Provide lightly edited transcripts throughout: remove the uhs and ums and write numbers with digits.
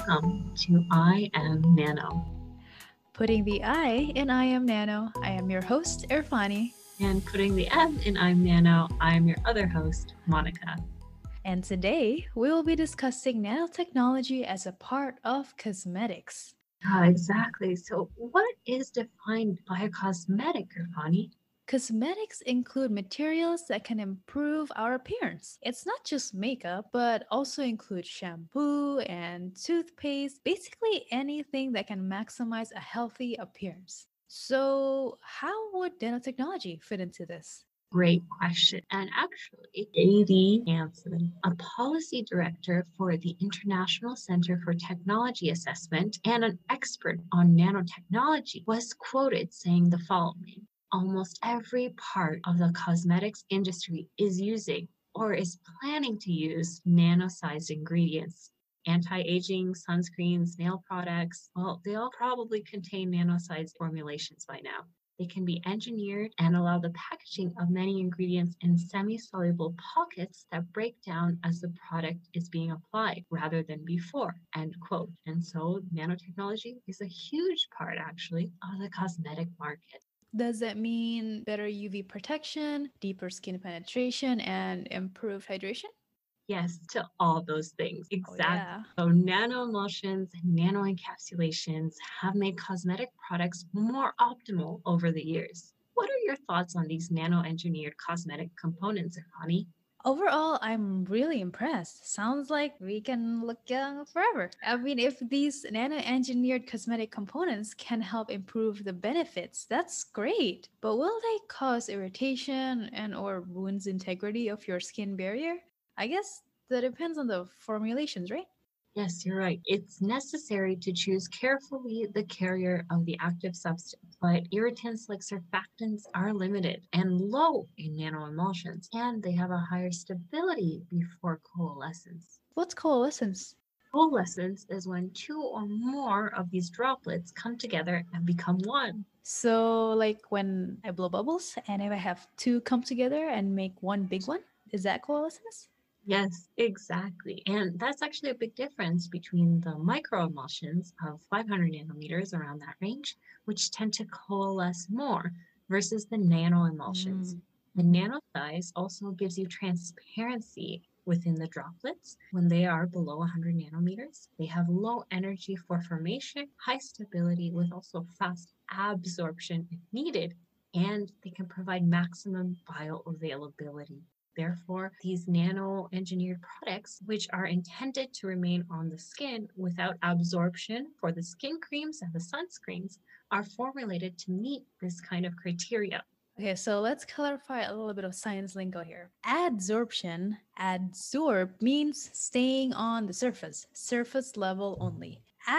welcome to I Am Nano. Putting the I in I Am Nano, I am your host, Irfani. And putting the M in I'm Nano, I'm your other host, Monica. And today we will be discussing nanotechnology as a part of cosmetics. Yeah, exactly. So, what is defined by a cosmetic, Irfani? Cosmetics include materials that can improve our appearance. It's not just makeup, but also includes shampoo and toothpaste, basically anything that can maximize a healthy appearance. So, how would nanotechnology fit into this? Great question. And actually, J.D. Hansen, a policy director for the International Center for Technology Assessment and an expert on nanotechnology, was quoted saying the following: almost every part of the cosmetics industry is using or is planning to use nano-sized ingredients. Anti-aging, sunscreens, nail products, well, they all probably contain nano-sized formulations by now. They can be engineered and allow the packaging of many ingredients in semi soluble pockets that break down as the product is being applied rather than before. End quote. And so, nanotechnology is a huge part, actually, of the cosmetic market. Does that mean better UV protection, deeper skin penetration, and improved hydration? Yes, to all those things. Oh, Exactly. yeah. So, nanoemulsions and nanoencapsulations have made cosmetic products more optimal over the years. What are your thoughts on these nano engineered cosmetic components, Honey? Overall, I'm really impressed. Sounds like we can look young forever. I mean, if these nano engineered cosmetic components can help improve the benefits, that's great. But will they cause irritation and or wounds integrity of your skin barrier? I guess that depends on the formulations, right? Yes, you're right. It's necessary to choose carefully the carrier of the active substance, but irritants like surfactants are limited and low in nanoemulsions, and they have a higher stability before coalescence. What's coalescence? Coalescence is when two or more of these droplets come together and become one. So, like when I blow bubbles and if I have two come together and make one big one, is that coalescence? Yes, exactly. And that's actually a big difference between the microemulsions of 500 nanometers around that range, which tend to coalesce more, versus the nanoemulsions. The Mm-hmm. nano size also gives you transparency within the droplets when they are below 100 nanometers. They have low energy for formation, high stability with also fast absorption if needed, and they can provide maximum bioavailability. Therefore, these nano engineered products, which are intended to remain on the skin without absorption for the skin creams and the sunscreens, are formulated to meet this kind of criteria. Okay, so let's clarify a little bit of science lingo here. Adsorption, adsorb means staying on the surface, surface level only.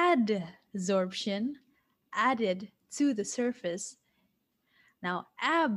Adsorption, added to the surface. Now,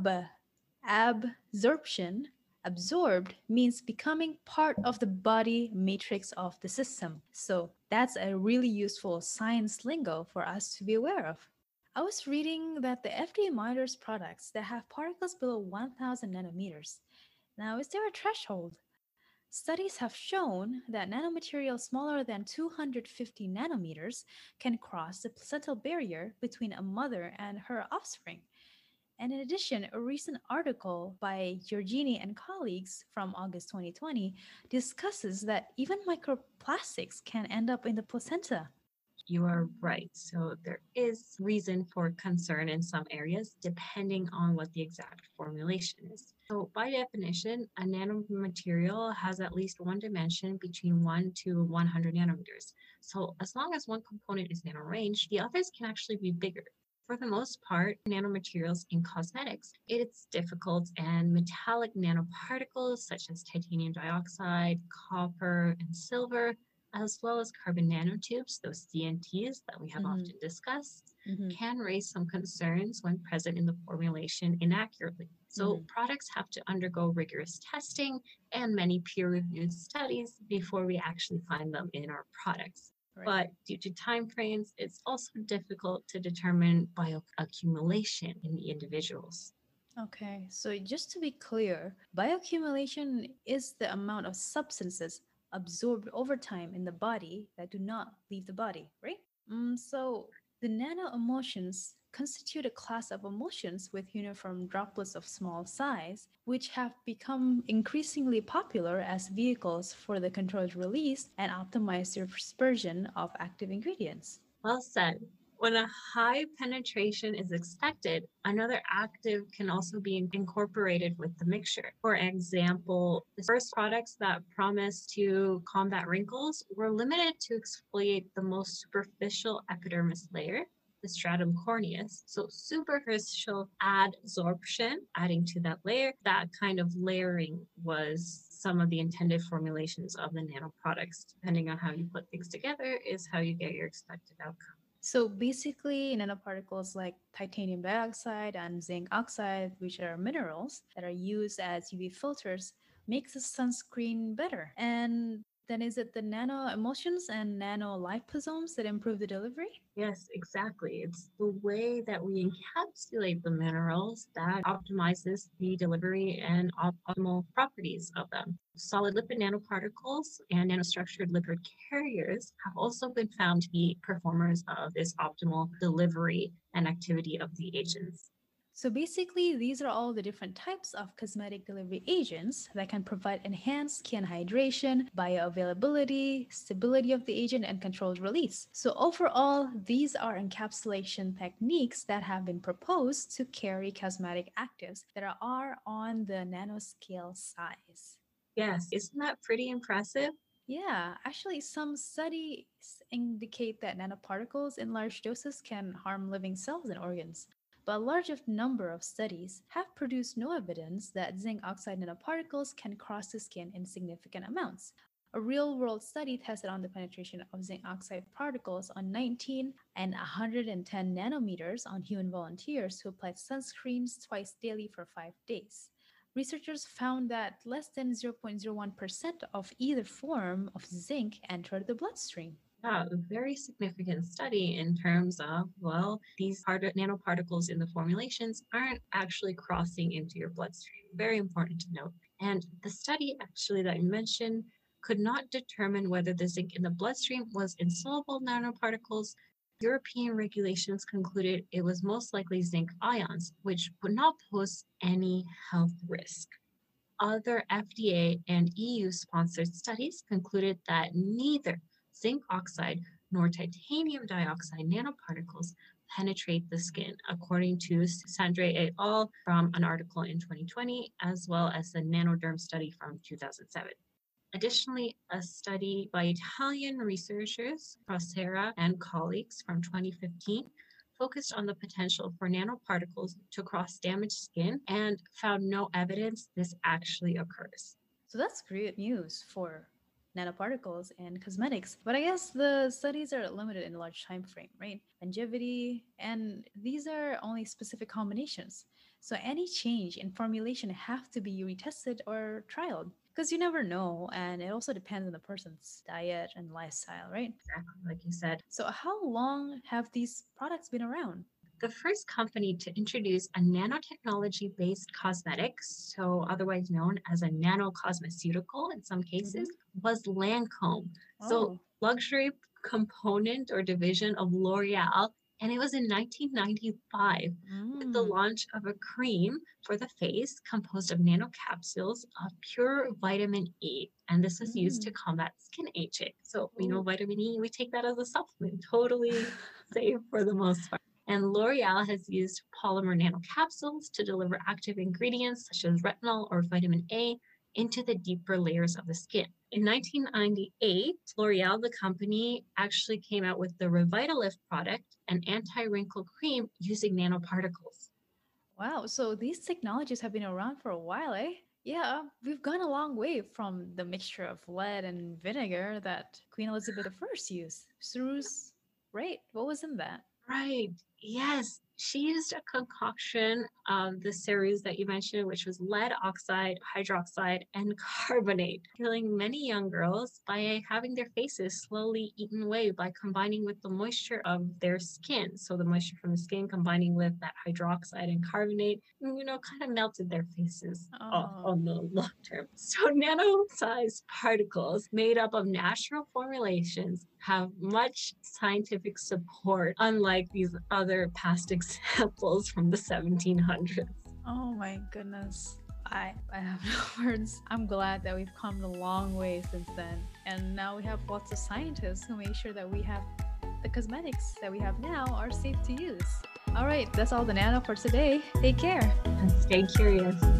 absorption, absorbed means becoming part of the body matrix of the system. So that's a really useful science lingo for us to be aware of. I was reading that the FDA monitors products that have particles below 1000 nanometers. Now, is there a threshold? Studies have shown that nanomaterials smaller than 250 nanometers can cross the placental barrier between a mother and her offspring. And in addition, a recent article by Giorgini and colleagues from August 2020 discusses that even microplastics can end up in the placenta. You are right. So there is reason for concern in some areas, depending on what the exact formulation is. So by definition, a nanomaterial has at least one dimension between 1 to 100 nanometers. So as long as one component is nanorange, the others can actually be bigger. For the most part, nanomaterials in cosmetics, it's difficult, and metallic nanoparticles such as titanium dioxide, copper, and silver, as well as carbon nanotubes, those CNTs that we have Mhm, often discussed, mhm, can raise some concerns when present in the formulation inaccurately. So, mhm. products have to undergo rigorous testing and many peer reviewed studies before we actually find them in our products. Right. But due to time frames, it's also difficult to determine bioaccumulation in the individuals. Okay, so just to be clear, bioaccumulation is the amount of substances absorbed over time in the body that do not leave the body, right? So the nano emulsions constitute a class of emulsions with uniform droplets of small size, which have become increasingly popular as vehicles for the controlled release and optimized dispersion of active ingredients. Well said. When a high penetration is expected, another active can also be incorporated with the mixture. For example, the first products that promised to combat wrinkles were limited to exfoliate the most superficial epidermis layer, the stratum corneus. So superficial adsorption, adding to that layer, that kind of layering was some of the intended formulations of the nanoproducts. Depending on how you put things together is how you get your expected outcome. So basically, nanoparticles like titanium dioxide and zinc oxide, which are minerals that are used as UV filters, makes the sunscreen better. And then is it the nano emulsions and nano liposomes that improve the delivery? Yes, exactly. It's the way that we encapsulate the minerals that optimizes the delivery and optimal properties of them. Solid lipid nanoparticles and nanostructured lipid carriers have also been found to be performers of this optimal delivery and activity of the agents. So basically, these are all the different types of cosmetic delivery agents that can provide enhanced skin hydration, bioavailability, stability of the agent, and controlled release. So overall, these are encapsulation techniques that have been proposed to carry cosmetic actives that are on the nanoscale size. Yes, isn't that pretty impressive? Yeah, actually, some studies indicate that nanoparticles in large doses can harm living cells and organs. But a large number of studies have produced no evidence that zinc oxide nanoparticles can cross the skin in significant amounts. A real world study tested on the penetration of zinc oxide particles on 19 and 110 nanometers on human volunteers who applied sunscreens twice daily for 5 days. Researchers found that less than 0.01% of either form of zinc entered the bloodstream. Yeah, a very significant study in terms of, well, these nanoparticles in the formulations aren't actually crossing into your bloodstream. Very important to note. And the study actually that you mentioned could not determine whether the zinc in the bloodstream was insoluble nanoparticles. European regulations concluded it was most likely zinc ions, which would not pose any health risk. Other FDA and EU sponsored studies concluded that neither zinc oxide nor titanium dioxide nanoparticles penetrate the skin, according to Sandre et al. From an article in 2020, as well as the Nanoderm study from 2007. Additionally, a study by Italian researchers, Procera and colleagues from 2015, focused on the potential for nanoparticles to cross damaged skin and found no evidence this actually occurs. So that's great news for nanoparticles and cosmetics. But I guess the studies are limited in a large time frame, right? Longevity, and these are only specific combinations. So any change in formulation have to be retested or trialed because you never know, and it also depends on the person's diet and lifestyle, right? Exactly like you said. So how long have these products been around? The first company to introduce a nanotechnology based cosmetics, so otherwise known as a nanocosmeceutical in some cases, was Lancome. So, Oh. luxury component or division of L'Oreal. And it was in 1995 with the Mm. launch of a cream for the face composed of nanocapsules of pure vitamin E. And this was used to Mm. combat skin aging. So, Oh. vitamin E, we take that as a supplement, totally safe for the most part. And L'Oreal has used polymer nanocapsules to deliver active ingredients such as retinol or vitamin A into the deeper layers of the skin. In 1998, L'Oreal, the company, actually came out with the Revitalift product, an anti-wrinkle cream using nanoparticles. Wow, so these technologies have been around for a while, eh? Yeah, we've gone a long way from the mixture of lead and vinegar that Queen Elizabeth I used. Cyrus, right? What was in that? Right. Yes, she used a concoction of the series that you mentioned, which was lead oxide, hydroxide, and carbonate, killing many young girls by having their faces slowly eaten away by combining with the moisture of their skin. So the moisture from the skin combining with that hydroxide and carbonate, kind of melted their faces off Oh, on the long term. So nano-sized particles made up of natural formulations have much scientific support, unlike these other past examples from the 1700s. oh my goodness. I have no words. I'm glad that we've come a long way since then. And now we have lots of scientists who make sure that we have the cosmetics that we have now are safe to use. All right, that's all the nano for today. Take care. And stay curious.